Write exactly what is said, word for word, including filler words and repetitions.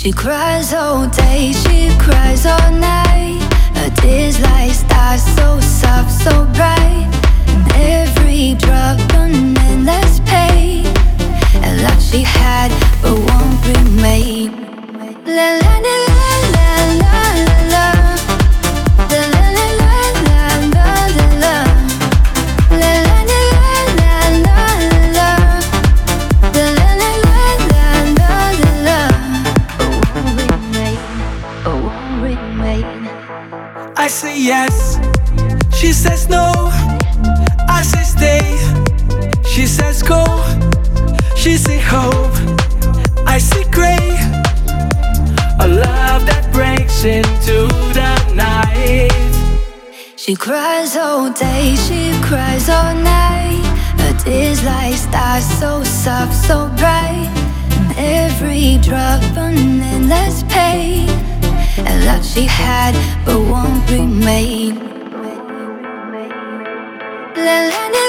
She cries all day, she cries all night. Her tears like stars, so soft, so bright. And every drop an endless pain. A lot she had but won't remain. La la la la la la la. La la la la la la la. La la la la la la. La la la la la la la. Oh, won't remain. I say yes, she says no. I say stay, she says go. She say hope, I say gray. A love that breaks into the night. She cries all day, she cries all night. Her tears like stars, so soft, so bright. And every drop an endless pain. A lot she had but won't remain. La la la.